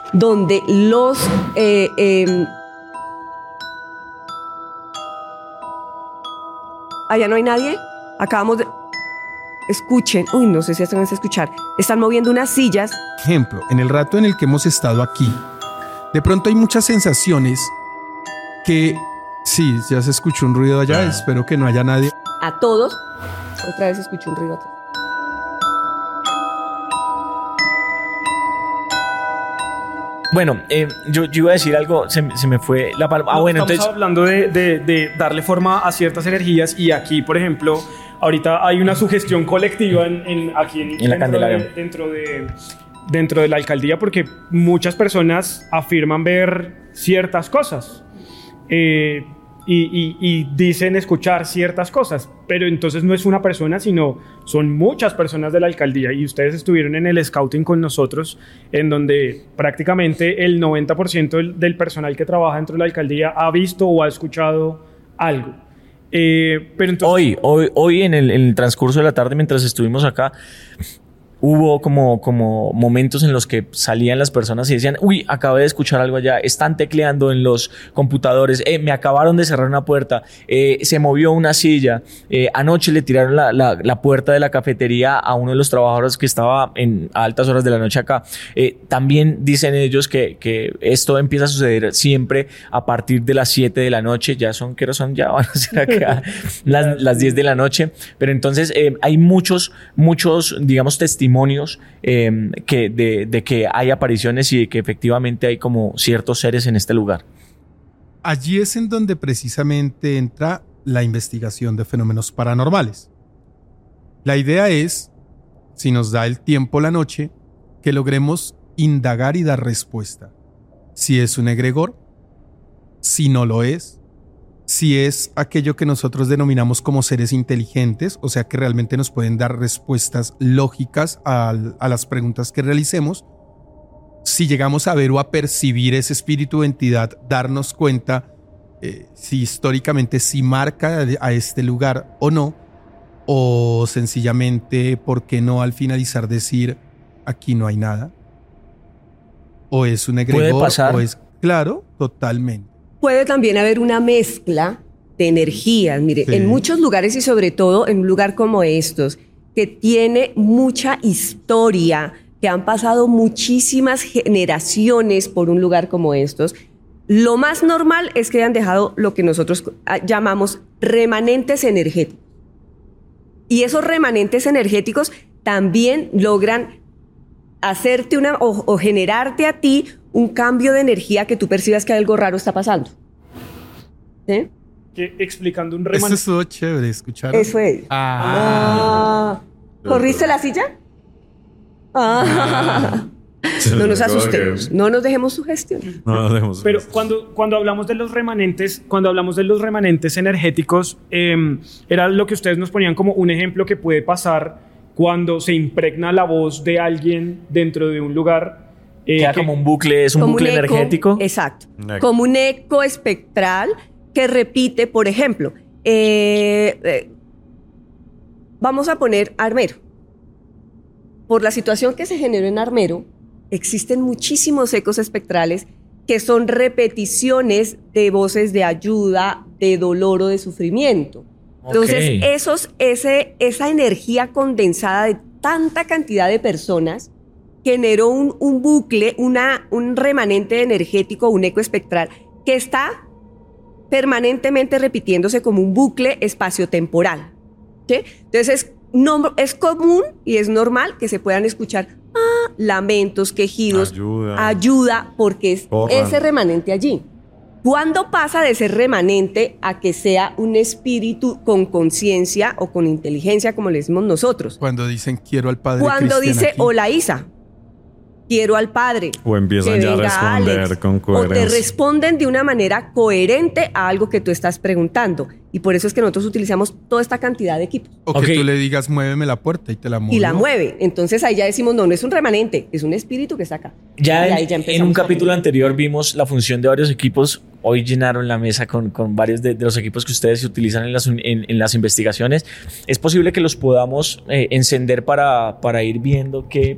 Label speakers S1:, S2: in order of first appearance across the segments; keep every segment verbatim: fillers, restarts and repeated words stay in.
S1: donde los... Eh, eh, ¿Allá no hay nadie? Acabamos de... Escuchen. Uy, no sé si están a escuchar. Están moviendo unas sillas.
S2: Ejemplo, en el rato en el que hemos estado aquí, de pronto hay muchas sensaciones que... Sí, ya se escuchó un ruido allá. Ah. Espero que no haya nadie.
S1: A todos. Otra vez escuché un ruido atrás.
S3: Bueno, eh, yo, yo iba a decir algo, se, se me fue la palabra. Ah, bueno,
S4: estamos
S3: entonces...
S4: hablando de, de, de darle forma a ciertas energías y aquí, por ejemplo, ahorita hay una sugestión colectiva en, en, aquí en,
S3: en la
S4: dentro,
S3: Candelaria.
S4: de, dentro, de, dentro de la alcaldía porque muchas personas afirman ver ciertas cosas. Eh, Y, y, y dicen escuchar ciertas cosas, pero entonces no es una persona, sino son muchas personas de la alcaldía y ustedes estuvieron en el scouting con nosotros, en donde prácticamente el noventa por ciento del, del personal que trabaja dentro de la alcaldía ha visto o ha escuchado algo. Eh, pero entonces...
S3: Hoy, hoy, hoy en el, en el transcurso de la tarde, mientras estuvimos acá, hubo como, como momentos en los que salían las personas y decían, uy, acabé de escuchar algo allá, están tecleando en los computadores, eh, me acabaron de cerrar una puerta, eh, se movió una silla, eh, anoche le tiraron la, la, la puerta de la cafetería a uno de los trabajadores que estaba en a altas horas de la noche acá. Eh, también dicen ellos que, que esto empieza a suceder siempre a partir de las siete de la noche, ya son, ¿qué hora son? Ya van a ser acá las, las diez de la noche, pero entonces eh, hay muchos, muchos, digamos, testimonios testimonios eh, que de, de que hay apariciones y de que efectivamente hay como ciertos seres en este lugar.
S2: Allí es en donde precisamente entra la investigación de fenómenos paranormales. La idea es, si nos da el tiempo la noche, que logremos indagar y dar respuesta. Si es un egregor, si no lo es, si es aquello que nosotros denominamos como seres inteligentes, o sea que realmente nos pueden dar respuestas lógicas a, a las preguntas que realicemos. Si llegamos a ver o a percibir ese espíritu o entidad, darnos cuenta eh, si históricamente si marca a este lugar o no, o sencillamente, ¿por qué no al finalizar decir aquí no hay nada? O es un egregor,
S3: ¿puede pasar?
S2: O es, claro, totalmente.
S1: Puede también haber una mezcla de energías. Mire, sí. En muchos lugares y sobre todo en un lugar como estos, que tiene mucha historia, que han pasado muchísimas generaciones por un lugar como estos, lo más normal es que hayan dejado lo que nosotros llamamos remanentes energéticos. Y esos remanentes energéticos también logran hacerte una o, o generarte a ti un cambio de energía que tú percibas que algo raro está pasando. ¿Sí?
S4: Que explicando un remanente.
S2: Eso estuvo chévere, ¿escucharon?
S1: Eso es.
S2: Ah.
S1: ah. ¿Corriste la silla? Ah. No nos asustemos, no nos dejemos sugestionar.
S5: No nos dejemos
S4: Pero cuando, cuando hablamos de los remanentes, cuando hablamos de los remanentes energéticos, eh, era lo que ustedes nos ponían como un ejemplo que puede pasar cuando se impregna la voz de alguien dentro de un lugar.
S3: Eh, Queda que, como un bucle, es un bucle
S1: un eco,
S3: energético.
S1: Exacto. Eco. Como un eco espectral que repite, por ejemplo, eh, eh, vamos a poner Armero. Por la situación que se generó en Armero, existen muchísimos ecos espectrales que son repeticiones de voces de ayuda, de dolor o de sufrimiento. Entonces, okay. esos, ese, esa energía condensada de tanta cantidad de personas generó un, un bucle, una, un remanente energético, un eco espectral, que está permanentemente repitiéndose como un bucle espaciotemporal. ¿Sí? Entonces, es, no, es común y es normal que se puedan escuchar ah, lamentos, quejidos,
S5: ayuda,
S1: ayuda porque es
S5: Corran.
S1: ese remanente allí. ¿Cuándo pasa de ser remanente a que sea un espíritu con conciencia o con inteligencia, como le decimos nosotros?
S2: Cuando dicen quiero al Padre
S1: Cuando
S2: Cristian
S1: dice,
S2: aquí.
S1: hola Isa, quiero al Padre.
S5: O empiezan ya a responder
S1: Alex,
S5: con coherencia.
S1: O te responden de una manera coherente a algo que tú estás preguntando. Y por eso es que nosotros utilizamos toda esta cantidad de equipos.
S2: O que okay. tú le digas, muéveme la puerta y te la mueve.
S1: Y la mueve. Entonces ahí ya decimos, no, no es un remanente, es un espíritu que está acá.
S3: Ya, en, ya en un capítulo anterior vimos la función de varios equipos. Hoy llenaron la mesa con, con varios de, de los equipos que ustedes utilizan en las, en, en las investigaciones. Es posible que los podamos eh, encender para, para ir viendo qué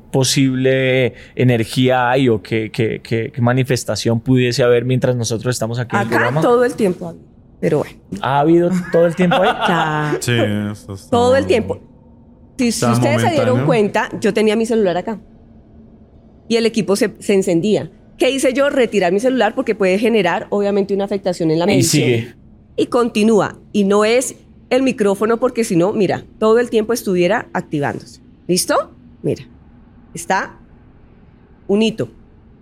S3: posible energía hay o qué, qué, qué, qué manifestación pudiese haber mientras nosotros estamos aquí en el
S1: Acá
S3: programa?
S1: todo el tiempo, pero bueno.
S3: ¿Ha habido todo el tiempo ahí?
S1: Ya,
S5: Sí, eso está
S1: todo el
S5: muy-
S1: tiempo. Si, si
S5: Está
S1: ustedes se dieron
S5: momentáneo.
S1: cuenta, yo tenía mi celular acá y el equipo se, se encendía. ¿Qué hice yo? Retirar mi celular porque puede generar obviamente una afectación en la
S3: Y
S1: medición.
S3: sigue.
S1: Y continúa. Y no es el micrófono porque si no, mira, todo el tiempo estuviera activándose. ¿Listo? Mira, está un hito.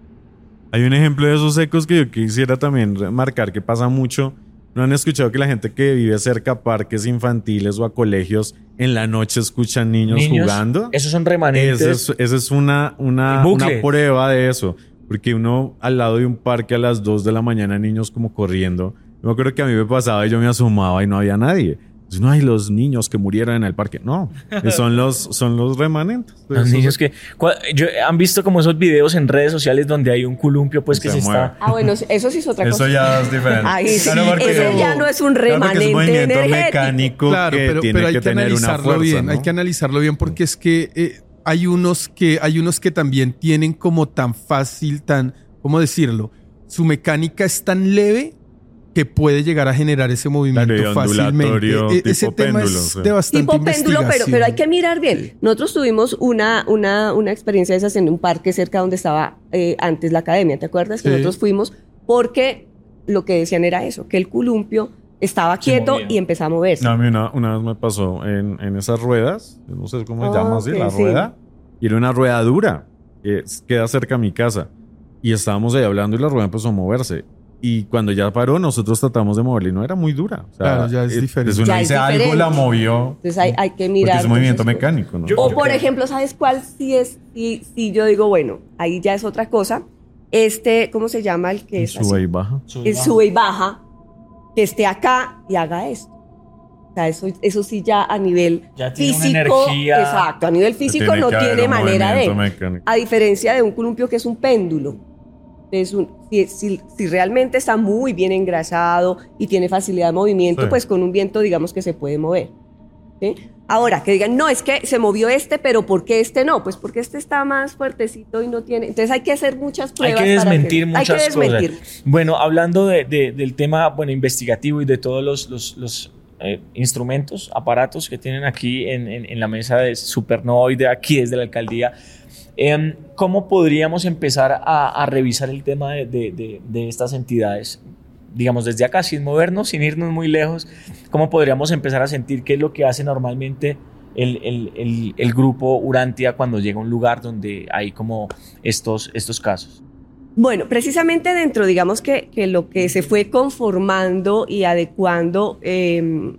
S5: Hay un ejemplo de esos ecos que yo quisiera también remarcar que pasa mucho. ¿No han escuchado que la gente que vive cerca a parques infantiles o a colegios en la noche escuchan niños,
S3: Niños,
S5: jugando?
S3: esos son remanentes.
S5: Esa es, esa es una, una,
S3: El bucle.
S5: una prueba de eso. Porque uno al lado de un parque a las dos de la mañana, niños como corriendo. Yo me acuerdo que a mí me pasaba y yo me asomaba y no había nadie. Entonces, no hay los niños que murieron en el parque. No, son los, son los remanentes.
S3: Los
S5: Esos-
S3: niños que... cua- yo- ¿Han visto como esos videos en redes sociales donde hay un columpio pues que
S5: Se
S3: se,
S5: mueve.
S3: está...
S1: Ah, bueno, eso sí es otra
S5: Eso
S1: cosa.
S5: ya es diferente.
S1: Ahí sí,
S5: porque-
S1: ese ya no es un
S5: claro, porque
S1: remanente
S5: es un movimiento
S1: energético.
S5: mecánico
S2: Claro,
S5: que
S2: pero,
S5: tiene
S2: pero hay
S5: que,
S2: que,
S5: tener una
S2: analizarlo
S5: fuerza,
S2: bien,
S5: ¿no?
S2: hay que analizarlo bien porque es que eh, hay unos que hay unos que también tienen como tan fácil, tan, ¿cómo decirlo? Su mecánica es tan leve que puede llegar a generar ese movimiento
S5: Claro, y
S2: fácilmente.
S5: ondulatorio,
S2: E-
S5: tipo
S2: ese tema
S5: péndulo,
S2: es
S5: sí.
S2: de bastante
S1: Tipo péndulo, pero,
S2: investigación.
S1: pero hay que mirar bien. Nosotros tuvimos una, una, una experiencia de esas en un parque cerca donde estaba eh, antes la academia, ¿te acuerdas? Que
S2: Sí.
S1: nosotros fuimos porque lo que decían era eso, que el columpio estaba
S3: Se
S1: quieto
S3: movía.
S1: y empezó a moverse.
S5: No, a mí una, una vez me pasó en, en esas ruedas, yo no sé cómo se
S1: Ah,
S5: llama así,
S1: ok,
S5: la
S1: sí.
S5: rueda, y era una rueda dura, que es- queda cerca a mi casa. Y estábamos ahí hablando y la rueda empezó a moverse. Y cuando ya paró, nosotros tratamos de moverla y no era muy dura. O sea,
S2: Claro, ya es
S5: eh,
S2: diferente.
S5: Entonces uno
S1: Ya es
S5: dice, algo
S1: diferente.
S5: la movió.
S1: Entonces hay, hay que
S5: Porque
S1: mirar.
S5: es movimiento
S1: entonces,
S5: mecánico, ¿no?
S4: Yo-
S1: O por ejemplo, ¿sabes cuál sí es? Sí, sí, yo digo, bueno, ahí ya es otra cosa. Este, ¿cómo se llama el que
S5: Y
S1: es
S5: sube
S1: así?
S5: y baja.
S1: El sube y baja, que esté acá y haga esto. O sea, eso, eso sí ya a nivel
S3: Ya tiene una
S1: físico.
S3: energía.
S1: Exacto, a nivel físico
S5: Tiene
S1: no
S5: que haber
S1: tiene
S5: un
S1: manera de.
S5: movimiento mecánico.
S1: A diferencia de un columpio que es un péndulo. Es un, si, si- si realmente está muy bien engrasado y tiene facilidad de movimiento,
S5: Sí.
S1: pues con un viento digamos que se puede mover. ¿Sí? Ahora, que digan, no, es que se movió este, pero ¿por qué este no? Pues porque este está más fuertecito y no tiene... Entonces hay que hacer muchas
S3: Hay
S1: pruebas.
S3: que
S1: para
S3: desmentir
S1: que-
S3: muchas
S1: Hay que desmentir.
S3: cosas. Bueno, hablando de- de- del tema bueno, investigativo y de todos los, los- los, eh, instrumentos, aparatos que tienen aquí en, en- en la mesa de Supernova y de aquí desde la alcaldía, em, ¿cómo podríamos empezar a, a revisar el tema de, de- de- de estas entidades? Digamos, desde acá, sin movernos, sin irnos muy lejos, ¿cómo podríamos empezar a sentir qué es lo que hace normalmente el, el- el- el grupo Urantia cuando llega a un lugar donde hay como estos, estos casos?
S1: Bueno, precisamente dentro, digamos que, que lo que se fue conformando y adecuando eh,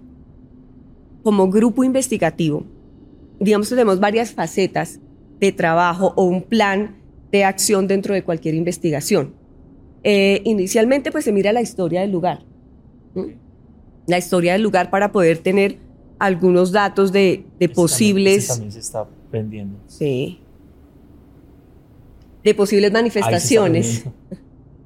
S1: como grupo investigativo, digamos que tenemos varias facetas de trabajo o un plan de acción dentro de cualquier investigación. Eh, inicialmente, pues se mira la historia del lugar, ¿sí? La historia del lugar para poder tener algunos datos de, de posibles...
S3: Este también se está prendiendo.
S1: Sí. De posibles
S3: Ahí se
S1: manifestaciones.
S3: está prendiendo.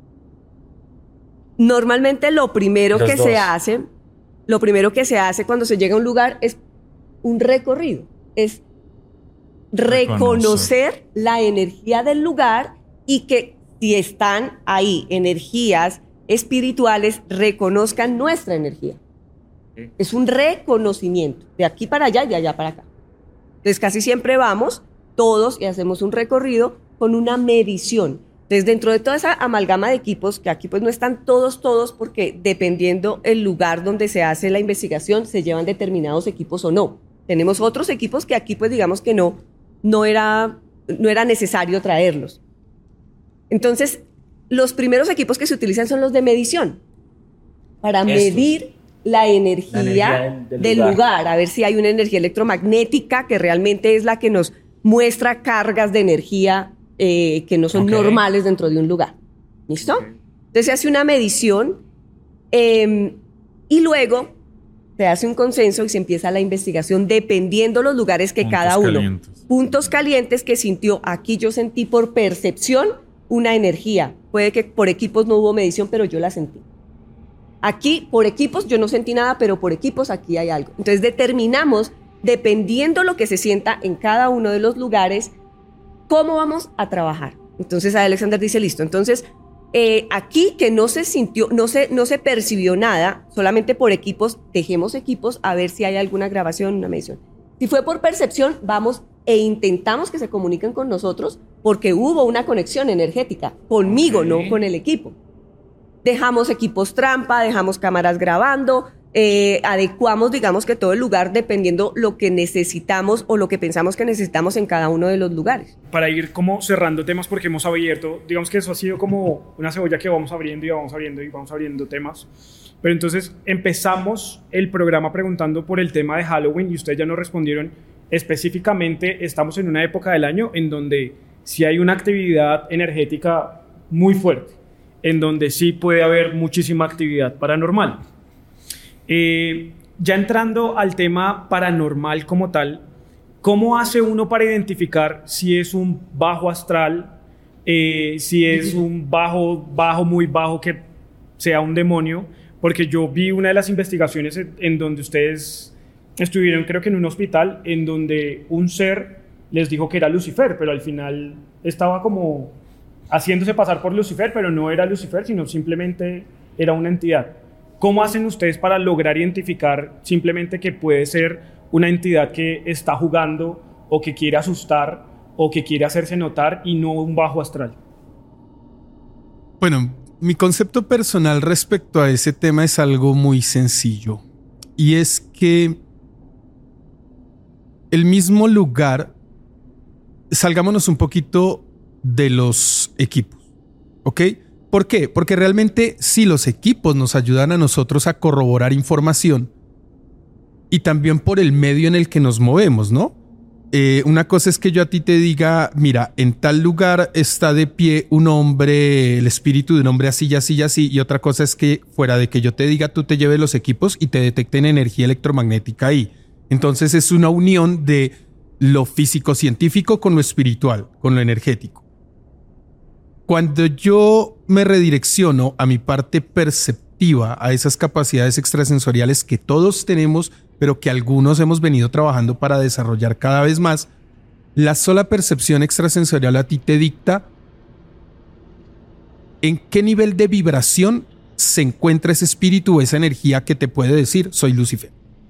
S1: Normalmente lo primero
S3: Los
S1: que
S3: dos.
S1: se hace, lo primero que se hace cuando se llega a un lugar es un recorrido, es reconocer la energía del lugar y que si están ahí energías espirituales, reconozcan nuestra energía. Es un reconocimiento de aquí para allá y de allá para acá. Entonces casi siempre vamos todos y hacemos un recorrido con una medición. Entonces dentro de toda esa amalgama de equipos, que aquí pues no están todos, todos, porque dependiendo el lugar donde se hace la investigación, se llevan determinados equipos o no. Tenemos otros equipos que aquí pues digamos que no, no era, no era necesario traerlos. Entonces, los primeros equipos que se utilizan son los de medición, para
S3: Estos.
S1: medir la energía,
S3: La energía del- del
S1: del,
S3: lugar.
S1: lugar. a ver si hay una energía electromagnética que realmente es la que nos muestra cargas de energía eh, que no son
S3: Ok.
S1: normales dentro de un lugar. ¿Listo? Entonces se hace una medición eh, y luego se hace un consenso y se empieza la investigación dependiendo los lugares que
S5: Puntos
S1: cada uno.
S5: calientes.
S1: Puntos calientes que sintió. Aquí yo sentí por percepción una energía. Puede que por equipos no hubo medición, pero yo la sentí. Aquí, por equipos, yo no sentí nada, pero por equipos aquí hay algo. Entonces determinamos, dependiendo lo que se sienta en cada uno de los lugares, ¿cómo vamos a trabajar? Entonces Alexander dice, listo, entonces eh, aquí que no se sintió, no se, no se percibió nada, solamente por equipos, dejemos equipos a ver si hay alguna grabación, una medición. Si fue por percepción, vamos e intentamos que se comuniquen con nosotros porque hubo una conexión energética, conmigo, okay, no con el equipo. Dejamos equipos trampa, dejamos cámaras grabando, eh, adecuamos, digamos que todo el lugar dependiendo lo que necesitamos o lo que pensamos que necesitamos en cada uno de los lugares.
S4: Para ir como cerrando temas, porque hemos abierto, digamos que eso ha sido como una cebolla que vamos abriendo y vamos abriendo y vamos abriendo temas. Pero entonces empezamos el programa preguntando por el tema de Halloween y ustedes ya nos respondieron. Específicamente estamos en una época del año en donde sí hay una actividad energética muy fuerte, en donde sí puede haber muchísima actividad paranormal. Eh, ya entrando al tema paranormal como tal, ¿cómo hace uno para identificar si es un bajo astral, eh, si es un bajo, bajo, muy bajo que sea un demonio? Porque yo vi una de las investigaciones en, en donde ustedes estuvieron, creo que en un hospital, en donde un ser les dijo que era Lucifer, pero al final estaba como haciéndose pasar por Lucifer, pero no era Lucifer, sino simplemente era una entidad. ¿Cómo hacen ustedes para lograr identificar simplemente que puede ser una entidad que está jugando o que quiere asustar o que quiere hacerse notar y no un bajo astral?
S2: Bueno, mi concepto personal respecto a ese tema es algo muy sencillo, y es que el mismo lugar, salgámonos un poquito de los equipos, ¿ok? ¿Por qué? Porque realmente sí, los equipos nos ayudan a nosotros a corroborar información y también por el medio en el que nos movemos, ¿no? Eh, una cosa es que yo a ti te diga, mira, en tal lugar está de pie un hombre, el espíritu de un hombre así, así, así, y otra cosa es que fuera de que yo te diga, tú te lleves los equipos y te detecten energía electromagnética ahí. Entonces es una unión de lo físico-científico con lo espiritual, con lo energético. Cuando yo me redirecciono a mi parte perceptiva, a esas capacidades extrasensoriales que todos tenemos, pero que algunos hemos venido trabajando para desarrollar cada vez más, la sola percepción extrasensorial a ti te dicta en qué nivel de vibración se encuentra ese espíritu o esa energía que te puede decir, soy Lucifer.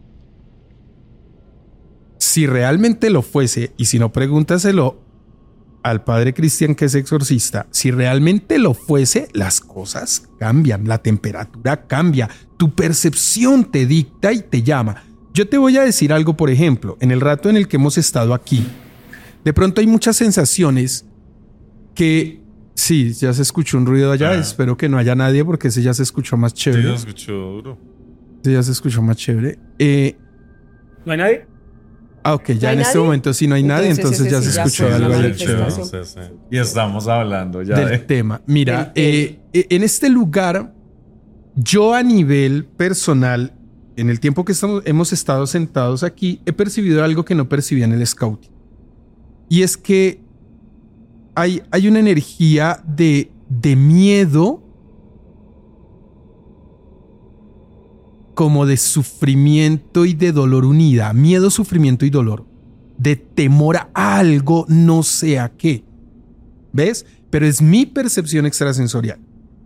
S2: Si realmente lo fuese, y si no, pregúntaselo al padre Cristian, que es exorcista, si realmente lo fuese, las cosas cambian, la temperatura cambia, tu percepción te dicta y te llama. Yo te voy a decir algo, por ejemplo, en el rato en el que hemos estado aquí, de pronto hay muchas sensaciones que, sí, ya se escuchó un ruido allá, ah. Espero que no haya nadie porque ese ya se escuchó más chévere.
S5: Sí, ya se escuchó duro.
S2: Sí, ya se escuchó más chévere. Eh,
S4: ¿No hay nadie?
S2: Ah, ok, ya
S1: ¿No
S2: en este
S1: nadie?
S2: momento sí no hay nadie, entonces, entonces ya se escuchó algo
S5: ahí.
S2: chévere.
S5: Sí, sí. Y estamos hablando ya
S2: del
S5: de...
S2: tema. Mira, eh, en este lugar, yo a nivel personal, en el tiempo que estamos, hemos estado sentados aquí, he percibido algo que no percibía en el scouting. Y es que hay, hay una energía de, de miedo, como de sufrimiento y de dolor unida, miedo, sufrimiento y dolor, de temor a algo, no sé a qué, ¿ves? Pero es mi percepción extrasensorial.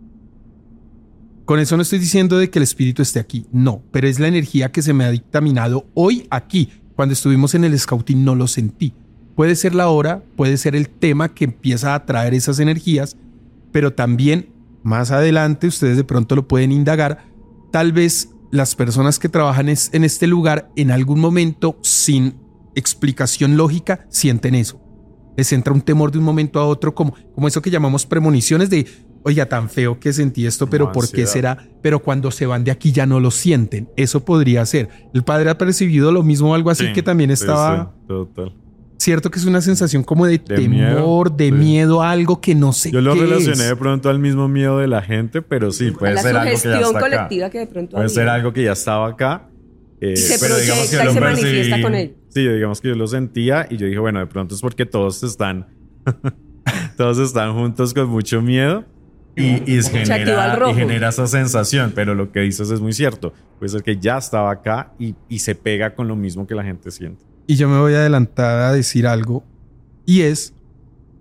S2: Con eso no estoy diciendo de que el espíritu esté aquí, no, pero es la energía que se me ha dictaminado hoy aquí. Cuando estuvimos en el scouting no lo sentí. Puede ser la hora, puede ser el tema que empieza a atraer esas energías, pero también más adelante ustedes de pronto lo pueden indagar, tal vez las personas que trabajan en este lugar en algún momento sin explicación lógica sienten eso. Les entra un temor de un momento a otro, como, como eso que llamamos premoniciones de, oiga, tan feo que sentí esto, pero ¿por qué será? Pero cuando se van de aquí ya no lo sienten. Eso podría ser. El padre ha percibido lo mismo o algo así, sí, que también estaba... Sí, sí, total. Cierto que es una sensación como de, de temor, miedo, de sí. miedo a algo que no sé qué es.
S5: Yo lo relacioné de pronto al mismo miedo de la gente, pero sí, puede
S1: la
S5: ser algo que ya está
S1: colectiva
S5: acá.
S1: Que de pronto
S5: puede
S1: había.
S5: ser algo que ya estaba acá. Eh,
S1: y se
S5: pero
S1: proyecta
S5: digamos que
S1: y
S5: yo
S1: se
S5: lo
S1: manifiesta
S5: percibí,
S1: con él.
S5: Sí, digamos que yo lo sentía y yo dije, bueno, de pronto es porque todos están, todos están juntos con mucho miedo y, y, genera, y genera esa sensación. Pero lo que dices es muy cierto. Puede ser que ya estaba acá y, y se pega con lo mismo que la gente siente.
S2: Y yo me voy a adelantar a decir algo. Y es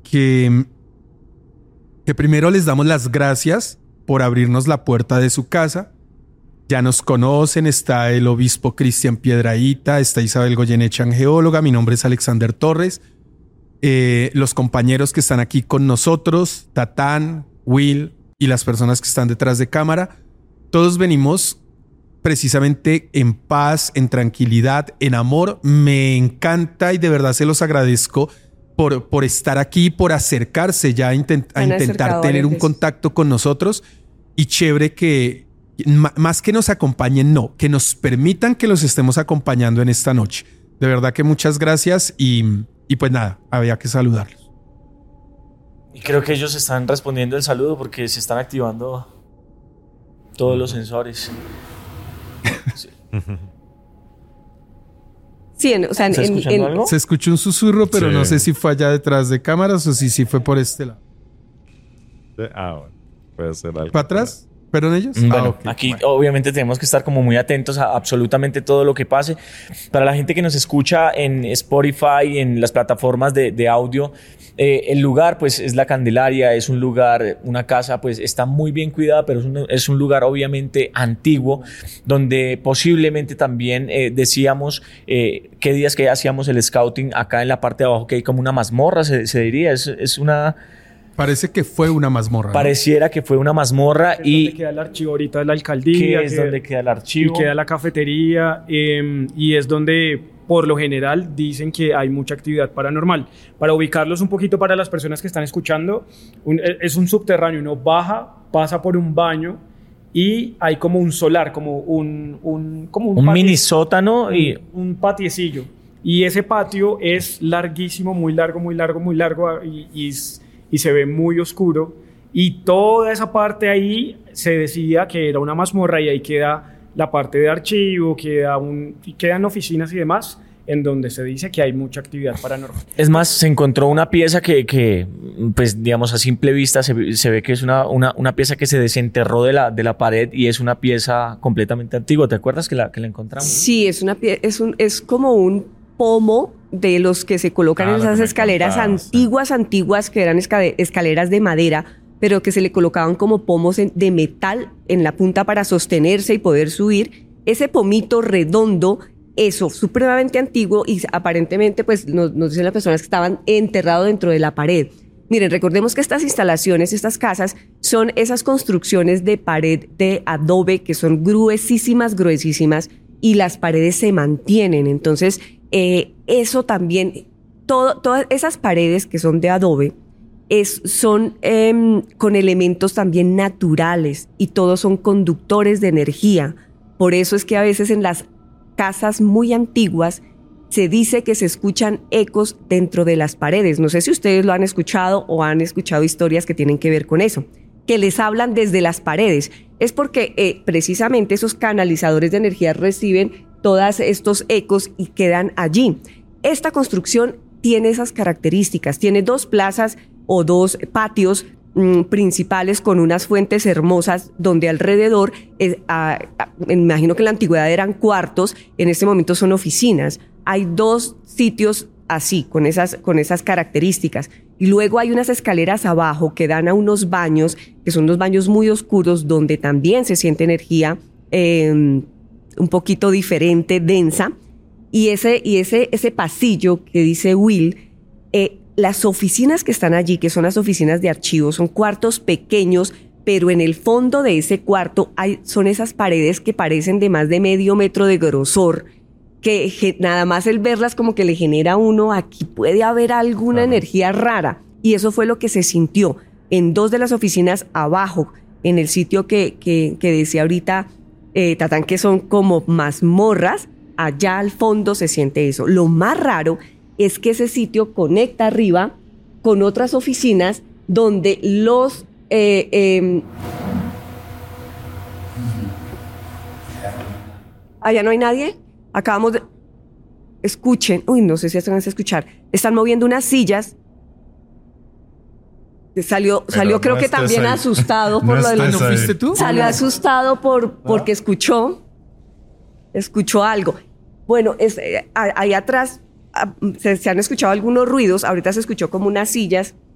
S2: que, que primero les damos las gracias por abrirnos la puerta de su casa. Ya nos conocen, está el obispo Cristian Piedrahíta, está Isabel Goyeneche, angeóloga, mi nombre es Alexander Torres, eh, los compañeros que están aquí con nosotros, Tatán, Will y las personas que están detrás de cámara, todos venimos precisamente en paz, en tranquilidad, en amor. Me encanta y de verdad se los agradezco por, por estar aquí, por acercarse ya a, intent- a intentar tener un contacto con nosotros, y chévere que más que nos acompañen, no, que nos permitan que los estemos acompañando en esta noche. De verdad que muchas gracias y, y pues nada, había que saludarlos.
S3: Y creo que ellos están respondiendo el saludo porque se están activando todos los sensores. Sí.
S1: Sí, en, o sea,
S3: ¿Está
S1: en,
S3: escuchando
S1: en,
S3: algo?
S2: Se escuchó un susurro, pero
S5: Sí.
S2: no sé si fue allá detrás de cámaras o si sí fue por este lado.
S5: Ah, bueno. Puede ser algo.
S2: ¿Para atrás? ¿Fueron ellos?
S3: Bueno,
S2: Ah, ok.
S3: aquí
S2: Bueno.
S3: obviamente tenemos que estar como muy atentos a absolutamente todo lo que pase. Para la gente que nos escucha en Spotify, en las plataformas de, de audio, eh, el lugar pues es la Candelaria, es un lugar, una casa pues está muy bien cuidada, pero es un, es un lugar obviamente antiguo, donde posiblemente también eh, decíamos eh, qué días que hacíamos el scouting acá en la parte de abajo, que hay como una mazmorra, se, se diría, es, es una...
S2: Parece que fue una mazmorra, ¿no?
S3: Pareciera que fue una mazmorra
S4: Es
S3: y...
S4: donde queda el archivo ahorita de la alcaldía.
S3: que es
S4: que-
S3: donde queda el archivo.
S4: Y queda la cafetería, eh, y es donde por lo general dicen que hay mucha actividad paranormal. Para ubicarlos un poquito para las personas que están escuchando, un- es un subterráneo, uno baja, pasa por un baño y hay como un solar, como un... Un, como
S3: un
S4: pati-
S3: mini sótano y...
S4: un, un patiecillo. Y ese patio es larguísimo, muy largo, muy largo, muy largo, y, y, s- y se ve muy oscuro. Y toda esa parte ahí se decía que era una mazmorra, y ahí queda la parte de archivo, queda un, y quedan oficinas y demás, en donde se dice que hay mucha actividad paranormal.
S3: Es más, se encontró una pieza que, que pues digamos a simple vista se, se ve que es una, una, una pieza que se desenterró de la, de la pared y es una pieza completamente antigua. ¿Te acuerdas que la, que la encontramos?
S1: Sí, es, una, pie- es, un, es como un pomo de los que se colocan
S5: Ah,
S1: en
S5: lo que
S1: esas
S5: me
S1: escaleras
S5: contabas, sí.
S1: antiguas, antiguas, que eran esca- escaleras de madera, pero que se le colocaban como pomos en- de metal en la punta para sostenerse y poder subir. Ese pomito redondo, eso, supremamente antiguo, y aparentemente, pues nos, nos dicen las personas que estaban enterrados dentro de la pared. Miren, recordemos que estas instalaciones, estas casas, son esas construcciones de pared de adobe que son gruesísimas, gruesísimas, y las paredes se mantienen. Entonces, eh, eso también, todo, todas esas paredes que son de adobe, es, son eh, con elementos también naturales, y todos son conductores de energía. Por eso es que a veces en las casas muy antiguas se dice que se escuchan ecos dentro de las paredes. No sé si ustedes lo han escuchado o han escuchado historias que tienen que ver con eso, que les hablan desde las paredes. Es porque eh, precisamente esos canalizadores de energía reciben todos estos ecos y quedan allí. Esta construcción tiene esas características. Tiene dos plazas o dos patios mmm, principales con unas fuentes hermosas donde alrededor, eh, ah, ah, me imagino que en la antigüedad eran cuartos, en este momento son oficinas. Hay dos sitios así, con esas, con esas características. Y luego hay unas escaleras abajo que dan a unos baños, que son unos baños muy oscuros, donde también se siente energía eh, un poquito diferente, densa. Y ese, y ese, ese pasillo que dice Will, eh, las oficinas que están allí, que son las oficinas de archivos, son cuartos pequeños, pero en el fondo de ese cuarto hay, son esas paredes que parecen de más de medio metro de grosor, que ge- nada más el verlas como que le genera a uno, aquí puede haber alguna
S5: Ajá.
S1: energía rara. Y eso fue lo que se sintió en dos de las oficinas abajo, en el sitio que, que, que decía ahorita eh, Tatán, que son como mazmorras. Allá al fondo se siente eso. Lo más raro es que ese sitio conecta arriba con otras oficinas donde los... Eh, eh, allá no hay nadie. Acabamos de... Escuchen. Uy, no sé si están a escuchar. Están moviendo unas sillas. Salió,
S5: Pero
S1: salió
S5: no
S1: creo que
S5: estés
S1: también
S5: ahí.
S1: asustado
S5: No
S1: por lo del...
S2: Ah, ¿no
S5: Estés ahí.
S2: fuiste tú?
S1: Salió asustado por, porque escuchó, escuchó algo. Bueno, es, eh, a- ahí atrás ah, se, se han escuchado algunos ruidos. Ahorita se escuchó como unas sillas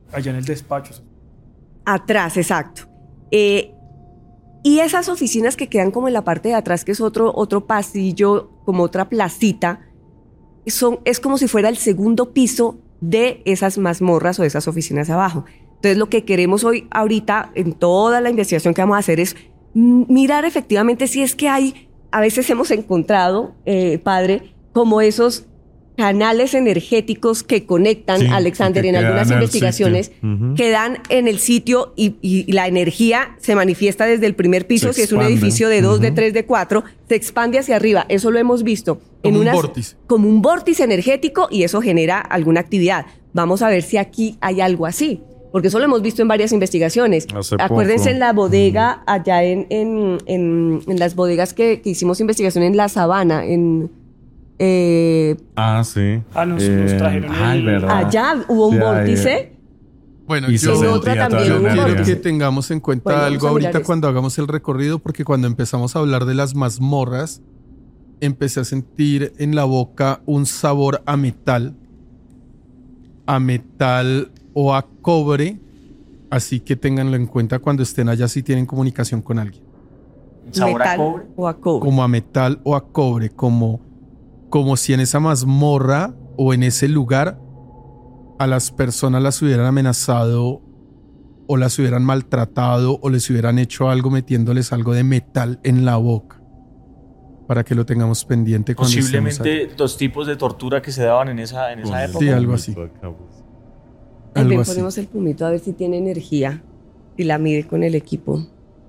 S4: Allá en el despacho.
S1: Atrás, exacto. Eh, y esas oficinas que quedan como en la parte de atrás, que es otro, otro pasillo, como otra placita, son, es como si fuera el segundo piso de esas mazmorras o de esas oficinas abajo. Entonces lo que queremos hoy, ahorita, en toda la investigación que vamos a hacer es mirar efectivamente si es que hay, a veces hemos encontrado, eh, padre, como esos canales energéticos que conectan,
S5: Sí,
S1: Alexander,
S5: que
S1: en
S5: quedan
S1: algunas
S5: en el
S1: investigaciones,
S5: sitio. Ujú.
S1: quedan en el sitio y, y la energía se manifiesta desde el primer piso,
S5: Se
S1: si es un
S5: expande.
S1: edificio de dos, de
S5: Ujú.
S1: tres, de cuatro, se expande hacia arriba. Eso lo hemos visto.
S2: Como un
S1: unas-
S2: vórtice.
S1: Como un vórtice energético, y eso genera alguna actividad. Vamos a ver si aquí hay algo así, porque eso lo hemos visto en varias investigaciones.
S5: Hace
S1: Acuérdense
S5: poco.
S1: en la bodega, allá en, en, en, en las bodegas que, que hicimos investigación en la Sabana, en... eh,
S5: Ah, sí.
S4: Ah, nos- nos trajeron
S5: Ay,
S4: el-
S5: verdad.
S1: allá hubo un
S5: Sí, ahí,
S1: vórtice.
S2: Bueno,
S5: Y
S2: yo,
S5: se
S1: En otra
S5: sentía
S1: también
S5: toda
S1: hubo
S5: la
S1: un
S2: quiero
S5: energía.
S2: que tengamos en cuenta
S1: Bueno, vamos
S2: algo
S1: a mirar
S2: ahorita
S1: esto.
S2: cuando hagamos el recorrido, porque cuando empezamos a hablar de las mazmorras, empecé a sentir en la boca un sabor a metal, a metal o a cobre, así que ténganlo en cuenta cuando estén allá si tienen comunicación con alguien.
S3: ¿Sabor a
S1: metal
S3: cobre?
S1: o a cobre.
S2: Como a metal o a cobre, como, como si en esa mazmorra o en ese lugar a las personas las hubieran amenazado o las hubieran maltratado o les hubieran hecho algo metiéndoles algo de metal en la boca, para que lo tengamos pendiente cuando estemos
S3: Posiblemente los tipos de tortura que se daban en esa, en esa
S5: Con-
S3: época.
S2: Sí, algo así.
S1: Ahí
S2: algo
S1: ven,
S2: así.
S1: ponemos el pumito a ver si tiene energía y la mide con el equipo.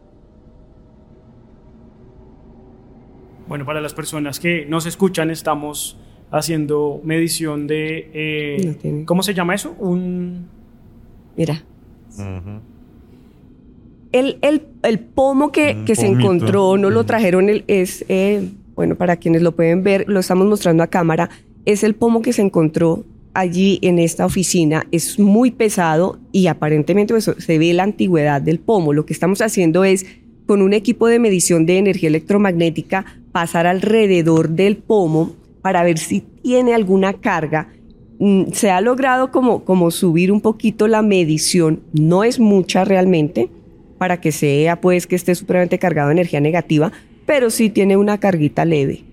S4: Bueno, para las personas que nos escuchan, estamos haciendo medición de... eh,
S1: No tiene.
S4: ¿Cómo se llama eso? Un...
S1: Mira,
S5: Ujú.
S1: el, el, el pomo que,
S5: Un
S1: que se
S5: pomito.
S1: encontró, no lo
S5: Ujú.
S1: trajeron, el, es, eh, bueno, para quienes lo pueden ver, lo estamos mostrando a cámara, es el pomo que se encontró allí en esta oficina. Es muy pesado y aparentemente pues, se ve la antigüedad del pomo. Lo que estamos haciendo es, con un equipo de medición de energía electromagnética, pasar alrededor del pomo para ver si tiene alguna carga. Mm, Se ha logrado como, como subir un poquito la medición, no es mucha realmente, para que se vea pues que esté supremamente cargado de energía negativa, pero sí tiene una carguita leve.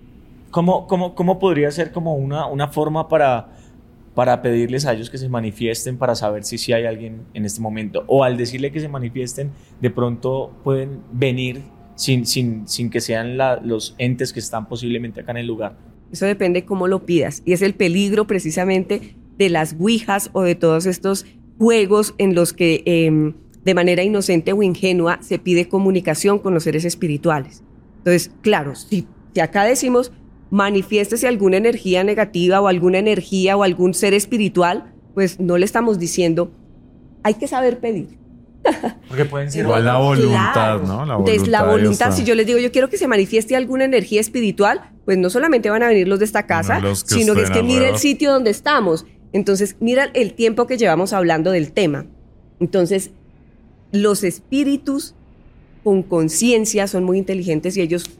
S3: ¿Cómo, cómo, cómo podría ser como una, una forma para, para pedirles a ellos que se manifiesten para saber si sí hay alguien en este momento? O al decirle que se manifiesten, de pronto pueden venir sin, sin, sin que sean la- los entes que están posiblemente acá en el lugar.
S1: Eso depende cómo lo pidas. Y es el peligro precisamente de las ouijas o de todos estos juegos en los que eh, de manera inocente o ingenua se pide comunicación con los seres espirituales. Entonces, claro, si, si acá decimos manifiéstese alguna energía negativa o alguna energía o algún ser espiritual, pues no le estamos diciendo, hay que saber pedir.
S3: Porque pueden ser...
S5: Igual la voluntad,
S1: Claro.
S5: ¿no? La
S1: Entonces, la
S5: voluntad,
S1: voluntad,
S5: Dios,
S1: si yo les digo, yo quiero que se manifieste alguna energía espiritual, pues no solamente van a venir los de esta casa,
S5: No, los que
S1: sino que es
S5: estén
S1: que mira el
S5: alrededor.
S1: sitio donde estamos. Entonces, mira el tiempo que llevamos hablando del tema. Entonces, los espíritus con conciencia son muy inteligentes y ellos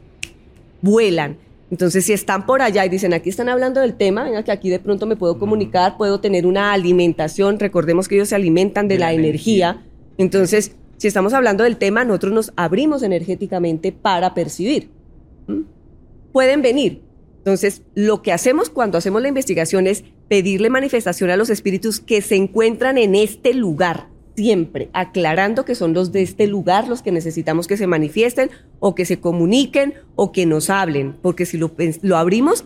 S1: vuelan. Entonces, si están por allá y dicen, aquí están hablando del tema, venga, que aquí de pronto me puedo comunicar, puedo tener una alimentación, recordemos que ellos se alimentan de,
S3: De
S1: la,
S3: la
S1: energía.
S3: energía.
S1: Entonces, si estamos hablando del tema, nosotros nos abrimos energéticamente para percibir. ¿Mm? Pueden venir. Entonces, lo que hacemos cuando hacemos la investigación es pedirle manifestación a los espíritus que se encuentran en este lugar, siempre, aclarando que son los de este lugar los que necesitamos que se manifiesten o que se comuniquen o que nos hablen, porque si lo, pens- lo abrimos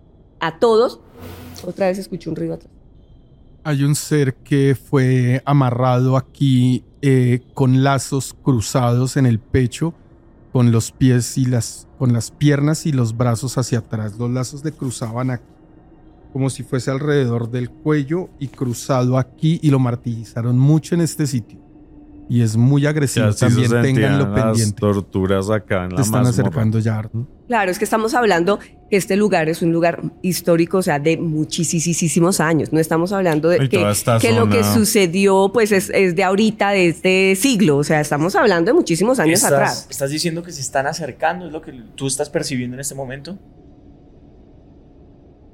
S1: a todos, otra vez escucho un ruido atrás.
S2: Hay un ser que fue amarrado aquí eh, con lazos cruzados en el pecho, con los pies y las, con las piernas y los brazos hacia atrás. Los lazos le cruzaban aquí, como si fuese alrededor del cuello y cruzado aquí, y lo martirizaron mucho en este sitio. Y es muy agresivo. También ténganlo
S5: las
S2: pendiente.
S5: torturas acá en la
S2: Te están
S5: mazmorra.
S2: acercando ya harto.
S1: Claro, es que estamos hablando que este lugar es un lugar histórico, o sea, de muchísimos años. No estamos hablando de
S5: Y
S1: que,
S5: toda esta
S1: que lo que
S5: zona-
S1: sucedió pues es, es de ahorita, de este siglo. O sea, estamos hablando de muchísimos años
S3: ¿Estás,
S1: atrás.
S3: ¿Estás diciendo que se están acercando? ¿Es lo que tú estás percibiendo en este momento?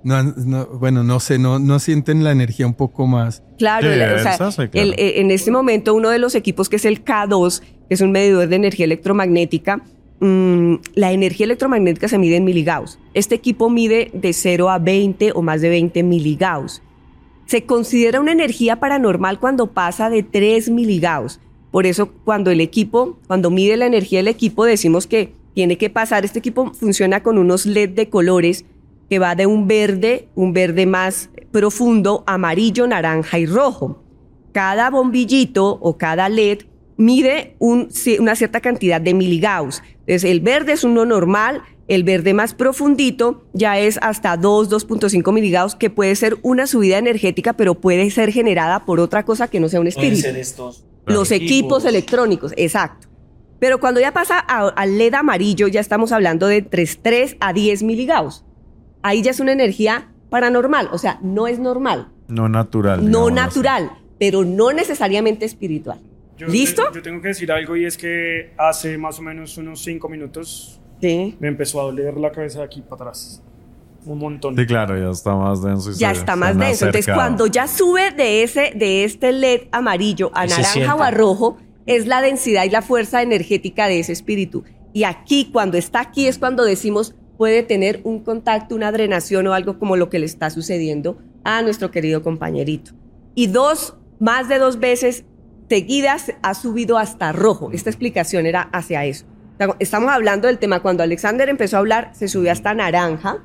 S2: No, no, bueno, no sé, no, no sienten la energía un poco más.
S1: Claro,
S5: Sí,
S1: la- o sea,
S5: esa sí, claro.
S1: el- eh, en este momento uno de los equipos que es el K dos, que es un medidor de energía electromagnética, mmm, la energía electromagnética se mide en miligauss. Este equipo mide de cero a veinte o más de veinte miligauss. Se considera una energía paranormal cuando pasa de tres miligauss. Por eso cuando el equipo, cuando mide la energía del equipo, decimos que tiene que pasar. Este equipo funciona con unos L E D de colores que va de un verde, un verde más profundo, amarillo, naranja y rojo. Cada bombillito o cada L E D mide un, una cierta cantidad de miligauss. Entonces, el verde es uno normal, el verde más profundito ya es hasta dos, dos punto cinco miligauss, que puede ser una subida energética, pero puede ser generada por otra cosa que no sea un
S3: Pueden
S1: espíritu.
S3: ser estos
S1: Los equipos electrónicos, exacto. Pero cuando ya pasa a- al L E D amarillo, ya estamos hablando de entre tres a diez miligauss. Ahí ya es una energía paranormal, o sea, no es normal,
S5: No natural.
S1: no
S5: digámoslo así.
S1: natural, pero no necesariamente espiritual.
S4: Yo
S1: ¿Listo?
S4: te- yo tengo que decir algo y es que hace más o menos unos cinco minutos
S1: Sí.
S4: me empezó a doler la cabeza de aquí para atrás. Un montón.
S5: Sí, claro, ya está más denso. Y
S1: Ya
S5: se-
S1: está
S5: se
S1: más
S5: han
S1: denso. Entonces,
S5: acercado.
S1: cuando ya sube de ese, de este L E D amarillo a
S3: Y se
S1: naranja
S3: siente.
S1: o a rojo, es la densidad y la fuerza energética de ese espíritu. Y aquí, cuando está aquí, es cuando decimos puede tener un contacto, una drenación o algo como lo que le está sucediendo a nuestro querido compañerito. Y dos, más de dos veces seguidas ha subido hasta rojo. Esta explicación era hacia eso. O sea, estamos hablando del tema cuando Alexander empezó a hablar, se subió hasta naranja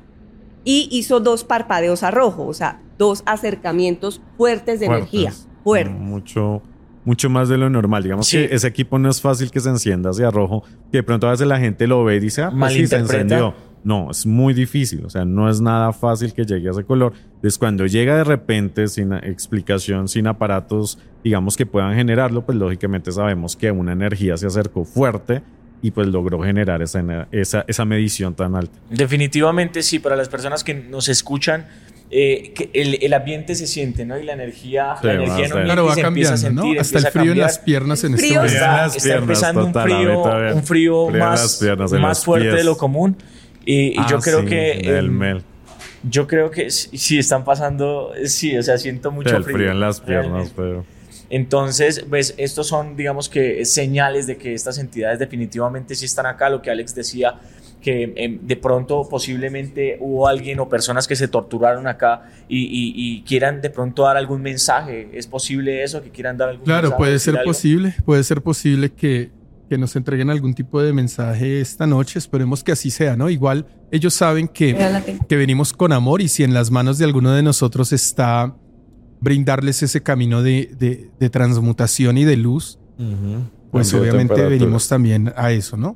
S1: y hizo dos parpadeos a rojo, o sea, dos acercamientos fuertes de
S5: Fuertes.
S1: energía. Fuertes.
S5: Mucho, mucho más de lo normal. Digamos
S3: Sí.
S5: que ese equipo no es fácil que se encienda hacia rojo, que de pronto a veces la gente lo ve y dice, ah, pues sí, se
S3: Malinterpreta.
S5: encendió. No, es muy difícil. O sea, no es nada fácil que llegue a ese color. Entonces, cuando llega de repente, sin explicación, sin aparatos, digamos, que puedan generarlo, pues lógicamente sabemos que una energía se acercó fuerte y pues logró generar esa, ener- esa, esa medición tan alta.
S3: Definitivamente sí, para las personas que nos escuchan, eh, que el, el ambiente se siente, ¿no? Y la energía,
S5: Sí,
S3: la
S5: va
S3: energía
S5: a
S3: en un
S5: ser.
S3: ambiente
S2: Claro, va
S3: se empieza a
S2: cambiando,
S3: sentir,
S2: ¿no? Hasta el
S3: empieza a
S2: frío en
S3: cambiar.
S2: las piernas en este
S1: Frío
S2: momento.
S5: Frío en
S3: Está,
S5: las
S3: está
S5: piernas,
S3: empezando un
S5: total, a mí
S3: frío,
S5: también.
S3: un frío
S5: Frío en
S3: más,
S5: las piernas, en
S3: más
S5: los
S3: fuerte
S5: pies.
S3: de lo común. Y, y
S5: Ah,
S3: yo creo
S5: sí,
S3: que
S5: el
S3: em,
S5: mel.
S3: yo creo que sí, sí están pasando, sí, o sea, siento mucho
S5: El
S3: frío.
S5: frío en las piernas,
S3: realmente.
S5: pero...
S3: Entonces, pues estos son, digamos que, señales de que estas entidades definitivamente sí están acá. Lo que Alex decía, que eh, de pronto posiblemente hubo alguien o personas que se torturaron acá y, y- y quieran de pronto dar algún mensaje. ¿Es posible eso? Que quieran dar algún
S2: Claro,
S3: mensaje.
S2: puede
S3: decir
S2: ser
S3: algo?
S2: posible, puede ser posible que, que nos entreguen algún tipo de mensaje esta noche. Esperemos que así sea, ¿no? Igual ellos saben que, que venimos con amor y si en las manos de alguno de nosotros está brindarles ese camino de, de- de transmutación y de luz, pues
S5: Cambio de
S2: obviamente
S5: temperatura.
S2: venimos también a eso, ¿no?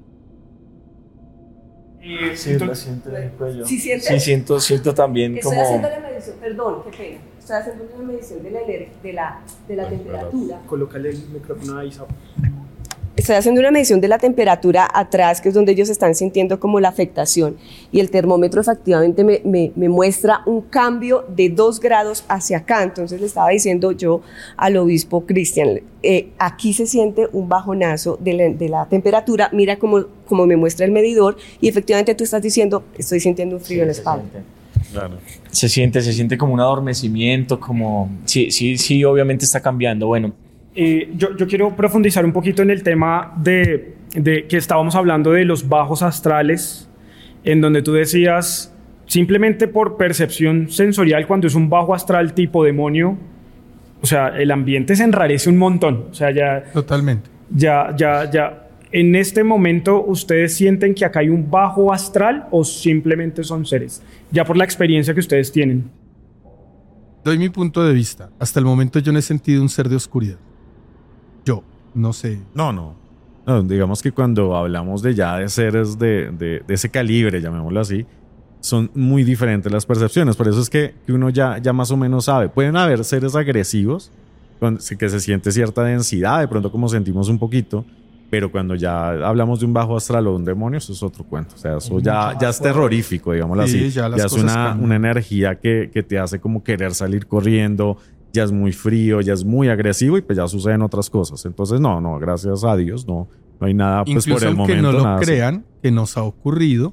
S4: Y
S3: Sí,
S4: entonces-
S3: lo siento en el cuello.
S1: ¿Sí sientes?
S3: Sí, siento, siento también
S1: Estoy
S3: como...
S1: haciendo la medición, perdón, qué pena. Estoy haciendo una medición de la, ener- de la, de la temperatura.
S4: Colócale el micrófono ahí, Sao.
S1: Estoy haciendo una medición de la temperatura atrás, que es donde ellos están sintiendo como la afectación. Y el termómetro efectivamente me, me- me muestra un cambio de dos grados hacia acá. Entonces le estaba diciendo yo al obispo Cristian, eh, aquí se siente un bajonazo de la, de la temperatura. Mira cómo, cómo me muestra el medidor. Y efectivamente tú estás diciendo, estoy sintiendo un frío en la
S3: se
S1: espalda.
S3: siente.
S5: Claro.
S3: Se siente, se siente como un adormecimiento, como... Sí, sí, sí, obviamente está cambiando. Bueno,
S4: Eh, yo, yo quiero profundizar un poquito en el tema de, de que estábamos hablando de los bajos astrales, en donde tú decías, simplemente por percepción sensorial, cuando es un bajo astral tipo demonio, o sea, el ambiente se enrarece un montón. O sea, ya,
S2: Totalmente.
S4: ya, ya, ya. En este momento, ¿ustedes sienten que acá hay un bajo astral o simplemente son seres? Ya por la experiencia que ustedes tienen.
S2: Doy mi punto de vista. Hasta el momento yo no he sentido un ser de oscuridad. Yo, no sé.
S5: No, no. No, digamos que cuando hablamos de ya de seres de, de, de ese calibre, llamémoslo así, son muy diferentes las percepciones. Por eso es que, que uno ya, ya más o menos sabe. Pueden haber seres agresivos, con- que se siente cierta densidad, de pronto como sentimos un poquito, pero cuando ya hablamos de un bajo astral o un demonio, eso es otro cuento. O sea, eso ya, ya es terrorífico, digámoslo
S2: Sí,
S5: así.
S2: ya las
S5: Ya es
S2: cosas
S5: una,
S2: cambian.
S5: una energía que, que te hace como querer salir corriendo, ya es muy frío, ya es muy agresivo y pues ya suceden otras cosas. Entonces, no, no, gracias a Dios, no, no hay nada, pues
S2: Incluso
S5: por el
S2: aunque
S5: momento.
S2: no lo
S5: nada así.
S2: crean, que nos ha ocurrido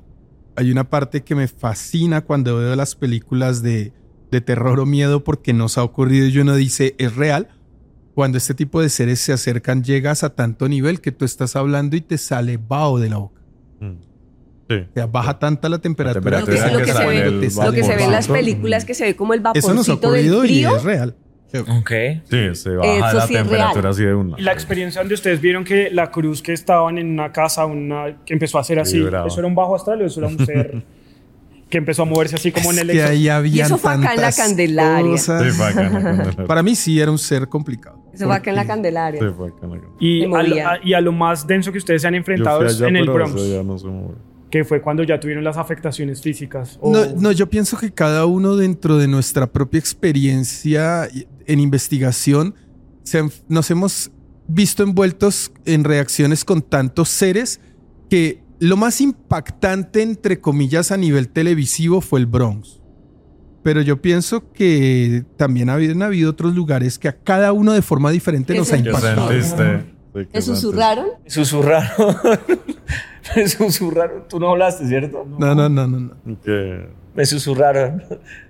S2: hay una parte que me fascina cuando veo las películas de, de terror o miedo porque nos ha ocurrido y uno dice, es real. Cuando este tipo de seres se acercan, llegas a tanto nivel que tú estás hablando y te sale vaho de la boca.
S5: Mm. Sí.
S2: O sea, baja tanta la temperatura.
S1: Lo que,
S5: temperatura
S1: lo que
S5: que
S1: se
S5: sale
S1: ve,
S5: el
S1: lo que se ve en las
S2: vapor.
S1: películas, que se ve como el
S2: Eso nos ha
S1: vaporcito del
S2: ocurrido y
S1: frío.
S2: es real.
S3: Ok.
S5: Sí, se baja
S1: Eso
S5: la
S1: sí es
S5: temperatura
S1: real.
S5: así de una.
S4: Y la experiencia donde ustedes vieron que la cruz que estaban en una casa, una que empezó a hacer así,
S5: Vibraba.
S4: ¿eso era un bajo astral o eso era un ser que empezó a moverse así como en
S2: Es
S4: el
S2: que
S4: exo-
S2: ahí había
S1: Y eso fue acá en la Candelaria.
S5: Sí, fue acá en la Candelaria.
S2: Para mí sí era un ser complicado.
S1: Eso va acá en la
S5: Sí,
S1: Candelaria.
S5: fue acá en la Candelaria.
S4: y,
S1: Se
S4: a,
S1: movía.
S4: a- y a lo más denso que ustedes se han
S5: Yo
S4: enfrentado
S5: fui
S4: es
S5: allá,
S4: en el
S5: pero
S4: Bronx,
S5: eso ya no se movió.
S4: que fue cuando ya tuvieron las afectaciones físicas. o-
S2: No, no, yo pienso que cada uno dentro de nuestra propia experiencia en investigación se han- nos hemos visto envueltos en reacciones con tantos seres que lo más impactante, entre comillas, a nivel televisivo fue el Bronx. Pero yo pienso que también ha habido, han habido otros lugares que a cada uno de forma diferente
S1: ¿Qué
S2: nos ha
S1: sentiste?
S5: ¿Qué
S2: impactado.
S5: sentiste? Sí, ¿qué
S1: ¿Me susurraron?
S3: Susurraron. Me susurraron. Tú no hablaste, ¿cierto?
S2: No, no, no, no, no.
S5: sentiste? ¿Qué?
S3: Me susurraron.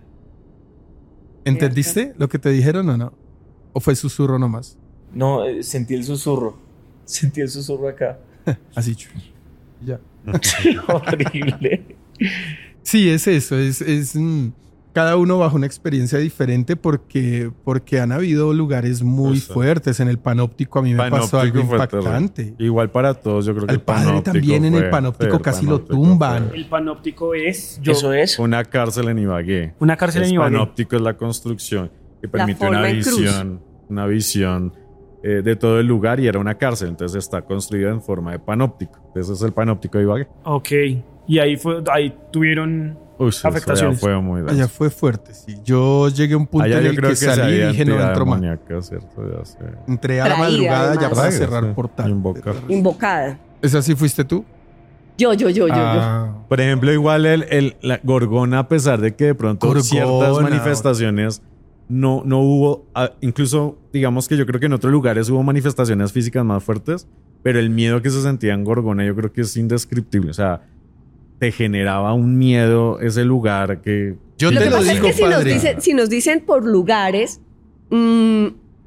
S2: ¿Entendiste lo que te dijeron o no? ¿O fue susurro nomás?
S3: No, eh, sentí el susurro. Sentí el susurro acá.
S2: Así, chu- ya.
S3: Horrible.
S2: Sí, es eso, es, es mm, cada uno bajo una experiencia diferente porque, porque han habido lugares muy
S5: Exacto.
S2: fuertes. En el panóptico a mí me pasó algo
S5: Panóptico fue
S2: impactante.
S5: terrible. Igual para todos, yo creo que
S2: Al
S5: el
S2: padre
S5: panóptico
S2: también en el
S5: fue-
S2: panóptico
S5: sí, el
S2: casi lo
S5: panóptico
S2: tumban.
S5: fue
S4: El panóptico es yo-
S3: Eso es.
S5: Una cárcel en Ibagué.
S4: una cárcel en
S5: El
S4: Ibagué.
S5: panóptico es la construcción que permite
S1: forma
S5: una
S1: en cruz.
S5: visión, una visión eh, de todo el lugar y era una cárcel. Entonces está construida en forma de panóptico. Ese es el panóptico de Ibagué.
S4: Ok. Y ahí fue, ahí tuvieron
S5: Uy, sí,
S4: afectaciones.
S5: eso ya fue muy denso.
S2: Allá fue fuerte, sí. Yo llegué a un punto
S5: Allá
S2: en
S5: yo
S2: el
S5: creo
S2: que,
S5: que se
S2: salí y
S5: había
S2: dije no
S5: entidad
S2: entro más.
S5: demoníaca, ¿cierto? Ya sé.
S2: Entré a la
S1: Traída,
S2: madrugada ya
S1: además.
S2: para
S5: Traída,
S2: cerrar
S5: sí.
S2: portal.
S5: Invocar.
S1: Invocada.
S2: ¿Esa sí fuiste tú?
S1: Yo, yo, yo, yo,
S2: Ah,
S5: Por ejemplo, igual el, el- la Gorgona, a pesar de que de pronto
S2: Gorgona.
S5: ciertas manifestaciones no, no hubo, ah, incluso digamos que yo creo que en otros lugares hubo manifestaciones físicas más fuertes, pero el miedo que se sentía en Gorgona yo creo que es indescriptible. O sea, te generaba un miedo ese lugar que...
S2: yo
S1: Lo
S2: te
S1: que
S2: lo
S1: pasa
S2: digo,
S1: es que si nos,
S2: padre.
S1: dicen, si nos dicen por lugares, mm,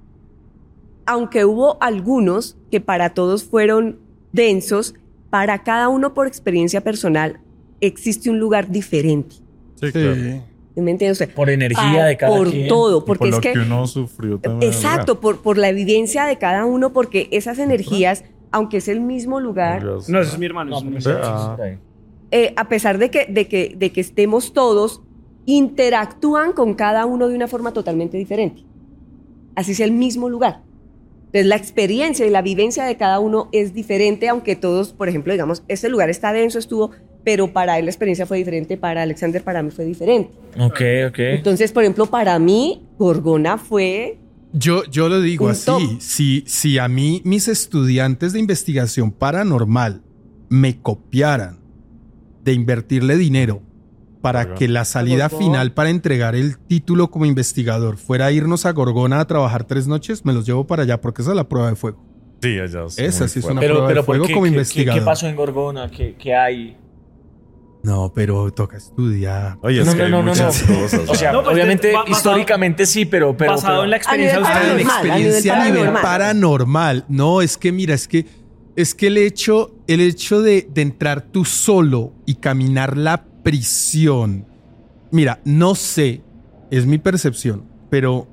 S1: aunque hubo algunos que para todos fueron densos, para cada uno por experiencia personal existe un lugar diferente.
S5: Sí, claro.
S2: Sí.
S1: ¿Me entiende usted?
S3: Por energía
S1: Ah,
S3: de cada
S1: por
S3: quien.
S1: todo,
S5: Y
S1: porque
S5: por
S1: es
S5: lo
S1: que,
S5: que uno sufrió también.
S1: exacto, por, por la evidencia de cada uno, porque esas energías, aunque es el mismo lugar,
S5: Ya
S4: No, ese
S5: sé.
S4: es mi hermano.
S3: No,
S4: ese
S3: pero
S4: es
S3: sí,
S4: mi-
S3: sí,
S5: Ah.
S3: sí, ahí.
S1: eh, a pesar de que, de, que, de que estemos todos, interactúan con cada uno de una forma totalmente diferente. Así sea el mismo lugar. Entonces la experiencia y la vivencia de cada uno es diferente, aunque todos, por ejemplo, digamos, este lugar está denso, estuvo, pero para él la experiencia fue diferente, para Alexander, para mí fue diferente.
S3: Ok, ok.
S1: Entonces, por ejemplo, para mí, Gorgona fue...
S2: Yo, yo lo digo
S1: Un
S2: así,
S1: top.
S2: si, si a mí mis estudiantes de investigación paranormal me copiaran de invertirle dinero para
S5: Oiga.
S2: que la salida
S1: Gorgona.
S2: final para entregar el título como investigador fuera irnos a Gorgona a trabajar tres noches, me los llevo para allá porque esa es la prueba de fuego.
S5: Sí, allá es
S2: Esa
S5: muy
S2: sí es
S5: fuerte.
S2: una
S3: Pero,
S2: prueba
S3: pero
S2: de
S3: ¿por
S2: fuego
S3: qué?
S2: como
S3: ¿Qué- qué-
S2: investigador.
S3: ¿Qué pasó en Gorgona? ¿Qué, qué hay?
S2: No, pero toca estudiar.
S5: Oye, es
S3: No,
S5: que
S3: no,
S5: hay
S3: no, no,
S5: muchas
S3: no.
S5: cosas.
S3: O sea,
S4: No, pues,
S3: obviamente,
S4: ba- basado-
S3: históricamente sí, pero... pero
S4: basado
S3: pero-
S4: en la experiencia de
S1: A nivel
S4: ustedes.
S1: paranormal.
S2: experiencia a nivel
S1: paranormal.
S2: paranormal. No, es que mira, es que es que el hecho, el hecho de, de entrar tú solo y caminar la prisión. Mira, no sé, es mi percepción, pero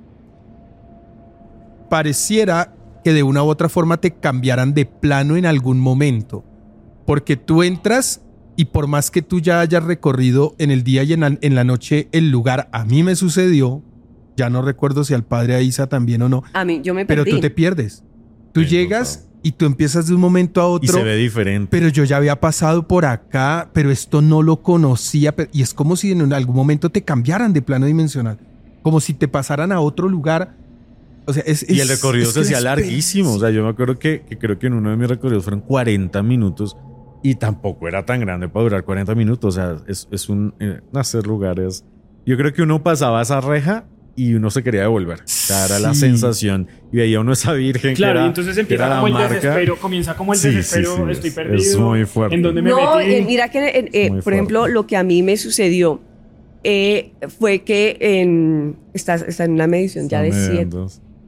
S2: pareciera que de una u otra forma te cambiaran de plano en algún momento. Porque tú entras y por más que tú ya hayas recorrido en el día y en la, en la noche el lugar, a mí me sucedió, ya no recuerdo si al padre Aiza también o no,
S1: A mí, yo me
S2: pero
S1: perdí.
S2: tú te pierdes. Tú
S5: Sí,
S2: llegas
S5: total.
S2: y tú empiezas de un momento a
S5: Y
S2: otro.
S5: se ve diferente.
S2: Pero yo ya había pasado por acá, pero esto no lo conocía. pe- Y es como si en algún momento te cambiaran de plano dimensional. Como si te pasaran a otro lugar. O sea, es,
S5: Y
S2: es-
S5: el recorrido
S2: es
S5: se
S2: que
S5: hacía
S2: la
S5: larguísimo. O sea, yo me acuerdo que, que creo que en uno de mis recorridos fueron cuarenta minutos y tampoco era tan grande para durar cuarenta minutos. O sea, es, es un... Eh, hacer lugares... Yo creo que uno pasaba esa reja y uno se quería devolver. O sea, era la
S2: Sí.
S5: sensación. Y veía uno esa virgen
S4: Claro,
S5: que era,
S4: y entonces
S5: que
S4: empieza
S5: era
S4: como el
S5: la marca.
S4: desespero, comienza como el
S5: Sí, sí,
S4: desespero,
S5: sí,
S4: estoy
S5: es-
S4: perdido.
S5: es muy fuerte.
S4: ¿En dónde me
S1: No,
S4: metí?
S1: eh, mira que, eh, eh,
S5: Muy
S1: por
S5: fuerte.
S1: ejemplo, lo que a mí me sucedió eh, fue que en, está, está en una medición ya de
S5: Está
S1: siete.
S5: mediando.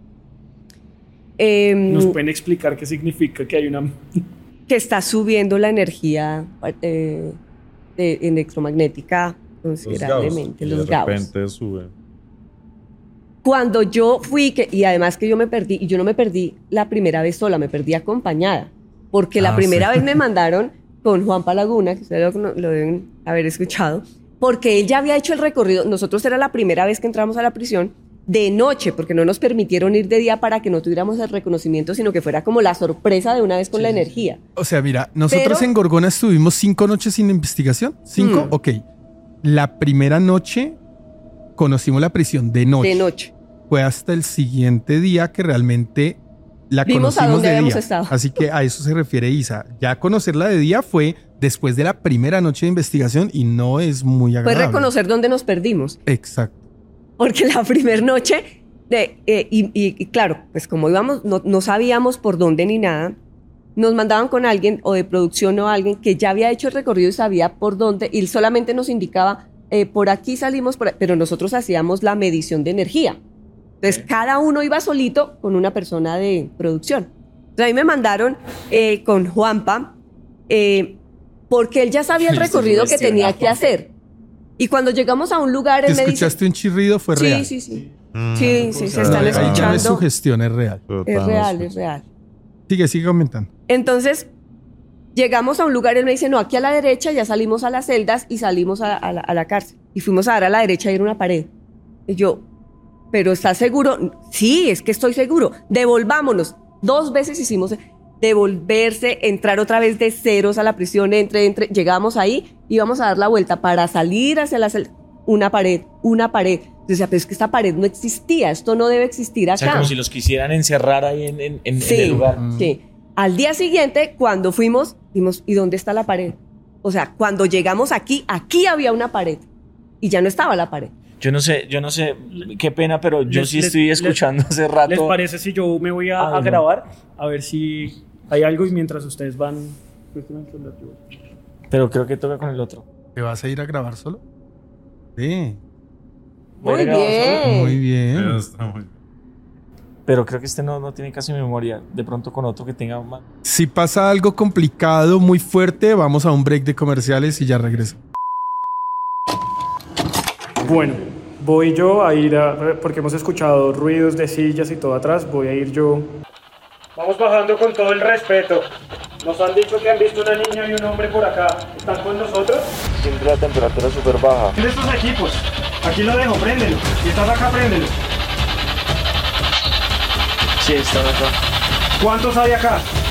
S1: em,
S4: ¿Nos pueden explicar qué significa que hay una...
S1: que está subiendo la energía eh, de- electromagnética considerablemente, los
S5: de
S1: Gauss.
S5: repente sube.
S1: Cuando yo fui, que, y además que yo me perdí, y yo no me perdí la primera vez sola, me perdí acompañada, porque la
S2: Ah,
S1: primera
S2: sí.
S1: vez me mandaron con Juan Palaguna, que ustedes lo, lo deben haber escuchado, porque él ya había hecho el recorrido, nosotros era la primera vez que entramos a la prisión, de noche, porque no nos permitieron ir de día para que no tuviéramos el reconocimiento, sino que fuera como la sorpresa de una vez con la energía.
S2: O sea, mira, nosotros
S1: Pero-
S2: en Gorgona estuvimos cinco noches sin investigación. ¿Cinco?
S1: Hmm.
S2: Ok. La primera noche conocimos la prisión de noche.
S1: De noche.
S2: Fue hasta el siguiente día que realmente la
S1: Vimos a
S2: conocimos
S1: dónde
S2: de
S1: habíamos
S2: día.
S1: estado.
S2: Así que a eso se refiere Isa. Ya conocerla de día fue después de la primera noche de investigación y no es muy
S1: Fue
S2: agradable.
S1: reconocer dónde nos perdimos.
S2: Exacto.
S1: Porque la primera noche, de, eh, y, y- y claro, pues como íbamos, no, no sabíamos por dónde ni nada, nos mandaban con alguien o de producción o alguien que ya había hecho el recorrido y sabía por dónde, y solamente nos indicaba, eh, por aquí salimos, por ahí, pero nosotros hacíamos la medición de energía. Entonces, cada uno iba solito con una persona de producción. Entonces, a mí me mandaron eh, con Juanpa, eh, porque él ya sabía el
S3: Listo,
S1: recorrido que
S3: cuestiona,
S1: tenía que
S3: Juanpa.
S1: hacer. Y cuando llegamos a un lugar,
S2: ¿Te
S1: él me dice...
S2: escuchaste un chirrido? Fue real.
S1: Sí, sí, sí.
S5: Mm.
S1: Sí, sí, se
S2: Ahí
S1: están
S2: ya no es
S1: escuchando.
S2: sugestión, es real.
S1: Es real, es real.
S2: Sigue, sigue comentando.
S1: Entonces, llegamos a un lugar, él me dice, no, aquí a la derecha, ya salimos a las celdas y salimos a, a la, a la cárcel. Y fuimos a dar a la derecha y era una pared. Y yo, ¿pero estás seguro? Sí, es que estoy seguro. Devolvámonos. Dos veces hicimos devolverse, entrar otra vez de ceros a la prisión, entre, entre. Llegamos ahí, íbamos a dar la vuelta para salir hacia la celda. Una pared, una pared. Yo decía, pero es que esta pared no existía, esto no debe existir
S3: O
S1: acá.
S3: sea, como si los quisieran encerrar ahí en, en- en- en
S1: Sí,
S3: el lugar.
S1: sí. Al día siguiente, cuando fuimos, vimos, ¿y dónde está la pared? O sea, cuando llegamos aquí, aquí había una pared y ya no estaba la pared.
S3: Yo no sé, yo no sé, qué pena, pero yo
S4: Les-
S3: sí
S4: les-
S3: estoy
S4: les-
S3: escuchando hace rato.
S4: ¿Les parece si yo me voy a,
S3: Ay,
S4: a
S3: no.
S4: grabar? A ver si hay algo y mientras ustedes van...
S3: Pero creo que toca con el otro.
S2: ¿Te vas a ir a grabar solo? Sí.
S3: Voy a
S1: Muy
S3: grabar solo,
S1: bien.
S2: Muy bien.
S5: Pero está muy-
S3: Pero creo que este no, no tiene casi memoria. De pronto con otro que tenga más.
S2: Si pasa algo complicado, muy fuerte, vamos a un break de comerciales y ya regreso.
S4: Bueno, voy yo a ir a... porque hemos escuchado ruidos de sillas y todo atrás, voy a ir yo... Vamos bajando con todo el respeto. Nos han dicho que han visto una niña y un hombre por acá. ¿Están con nosotros?
S3: Siempre la temperatura es súper baja.
S4: ¿Qué de estos equipos? Aquí lo dejo, préndelo. Si estás acá, préndelo.
S3: Sí, están acá.
S4: ¿Cuántos hay acá?